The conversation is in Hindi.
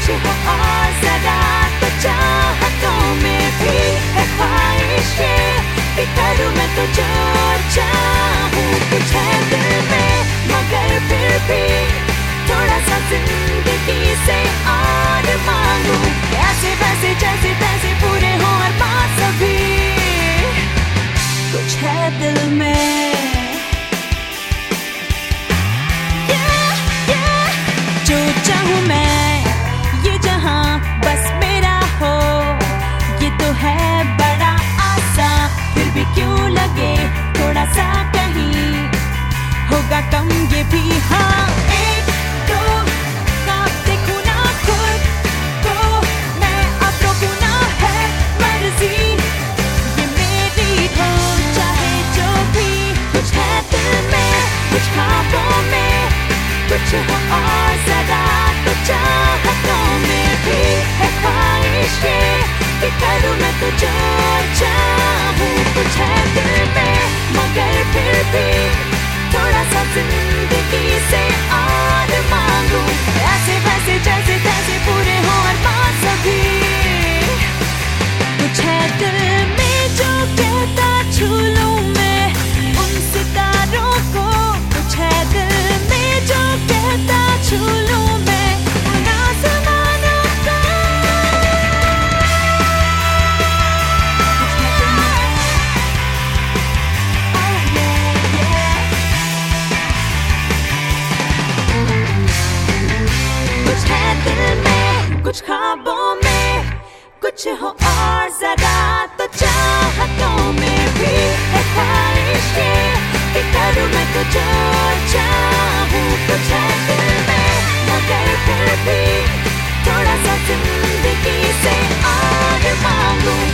कुछ हो और ज़रा तो चाहतों में भी है ख्वाहिशें कि करूँ मैं तो जो चाहूँ। कुछ है दिल में मगर फिर भी थोड़ा सा जिंदगी से और मांगूं। ऐसे वैसे जैसे तैसे पूरे हो और बात सभी कुछ है दिल में। जो चाहूँ मैं ये जहां बस मेरा हो, ये तो है बड़ा आसान। फिर भी क्यों लगे थोड़ा सा कहीं होगा कम ये भी। हाँ एक दो काम देखूं ना खुद को मैं, अब रोकूं ना है मर्जी ये मेरी हो। चाहे जो भी कुछ है दिल में, कुछ ख्वाबों में, कुछ हो और ज़रा तो चाहतों में भी है ख्वाहिशें कि करूँ मैं तो जो चाहूँ। कुछ है दिल में मगर फिर भी थोड़ा सा जिंदगी से और मांगूं। ऐसे वैसे जैसे तैसे पूरे हो और बात सभी कुछ है दिल में जो कहता छू लूं मैं उन सितारों को। कुछ है दिल में जो कहता छू लूं मैं उन आसमानों को। कुछ है दिल में, कुछ ख्वाबों में, कुछ हो और ज़रा तो चाहतों में भी है ख्वाहिशें कि करूँ मैं तो जो चाहूँ। कुछ है दिल में मगर फिर भी थोड़ा सा जिंदगी से और मांगूं।